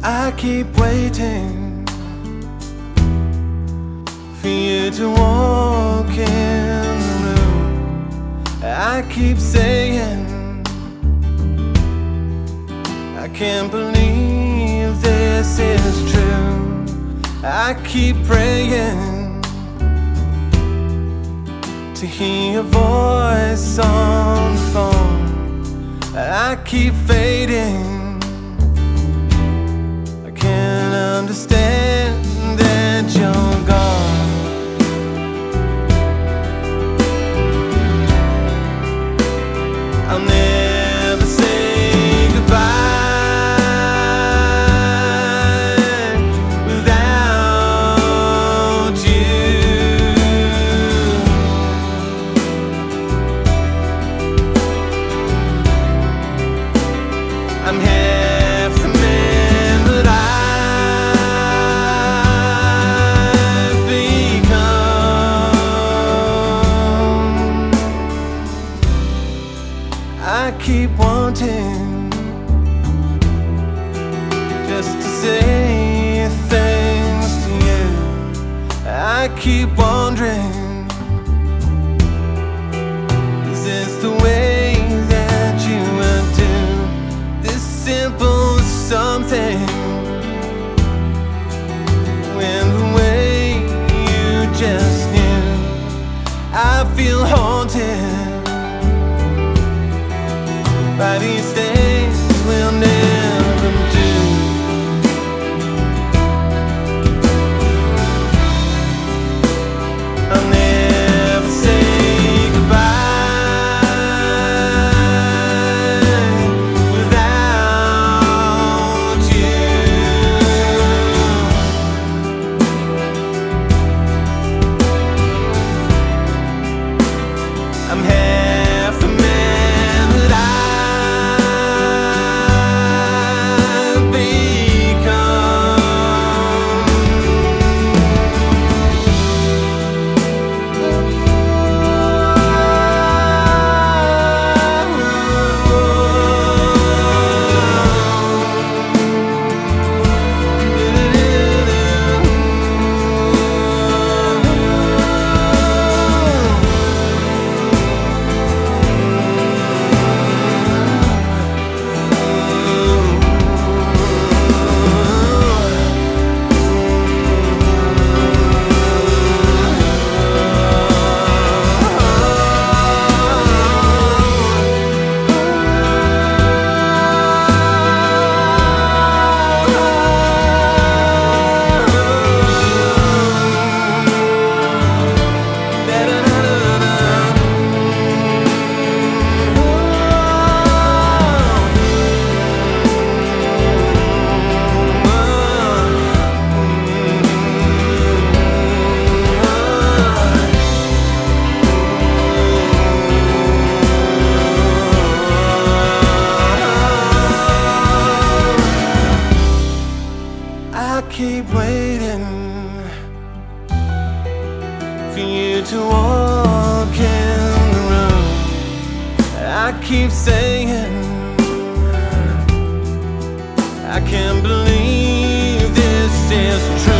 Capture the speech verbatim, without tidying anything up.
I keep waiting for you to walk in the room. I keep saying, I can't believe this is true. I keep praying to hear your voice on the phone. I keep fading. I can't understand that you're gone. I'll never say goodbye without you. I'm half the man that I've become. I keep wanting just to say things to you. I keep wondering, is this the way that you would do this simple something, when the way you just knew? I feel haunted by these things we'll never do. I'll never say goodbye without you. I'm half the man that I I keep waiting for you to walk in the room. I keep saying, I can't believe this is true.